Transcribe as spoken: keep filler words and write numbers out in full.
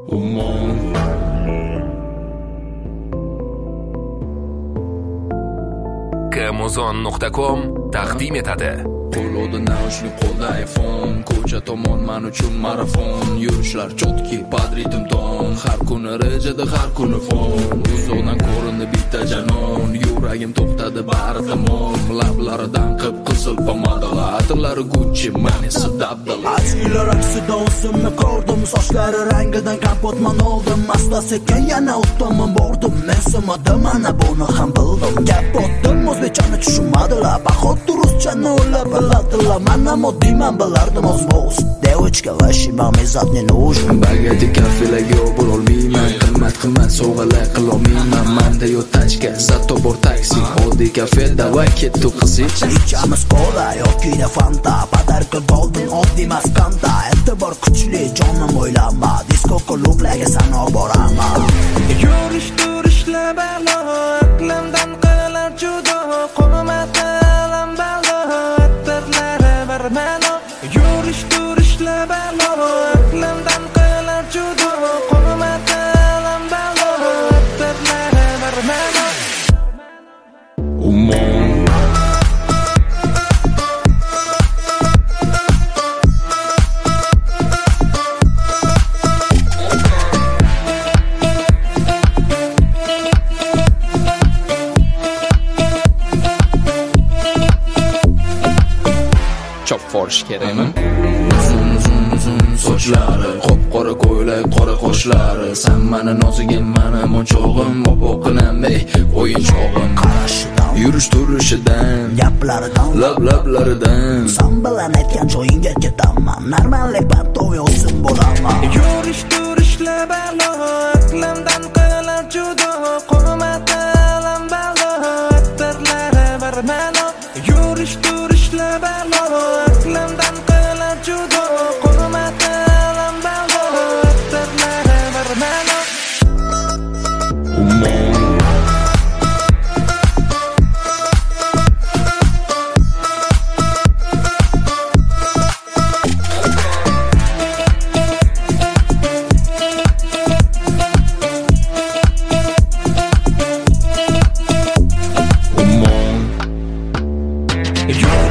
Ummon Amazon nuqta com taqdim etadi. Qo'lda naushnik, qo'lda iPhone, ko'cha tomon men uchun marafon, yurishlar chotki, padritim ton, har kuni rejada, har kuni fon, uzoqdan ko'rindi bitta janon, yuragim to'xtadi bari tamom, lablaridan qip-qizil pomadalar, atirlari Gucci, manisi dabdala. Achilar aksida o'zimni ko'rdim, sochlari rangidan kapotman oldim, asta sekin yana o'tdim bordim, men samadim, mana buni ham bildim, gap otdim, o'zbekchani tushunmadilar, bahot ruschani o'ylab biladilar, mana moddiyman bilardim o'zboz, девочка vashi mamizat ne нужен, bagati kafelagi bo'lolmayman, qimmat qimmat sovg'alar qilolmayman, menda yo'q tachka, zato bor taksi, oddiy kafe, davay ketdi qizich, ichamiz kola yoki fanta, podarka golden oddiy maskanda, e'tibor kuchli jonim o'ylama, disko klublarga sana boraman, yurish turishlar balo, iqlimdan qilar judo, qo'mata lambalo, attirlari barmalo, yurish turishlar balo, iqlimdan qilar judo, qo'mata lambalo, attirlari barmalo. Ummon chop forish kerakmi? Uzun uzun uzun sochlari, qop-qora ko'ylak, qora qoshlari, sen meni nozigim, meni monchog'im, opoqinam, ey, o'yinchog'im, qarashidan, yurish turishidan, gaplaridan, lab-lablaridan, sen bilan aytgan joyingga ketaman, normallik batov yo'sin bo'laman, yurish turishlar balo, iqlimdan qilar judo, qo'mata lambalo, attirlari barmalo, yurish turishlar balo, iqlimdan qilar judo, qo'mata lambalo, attirlari barmalo. Ummon You're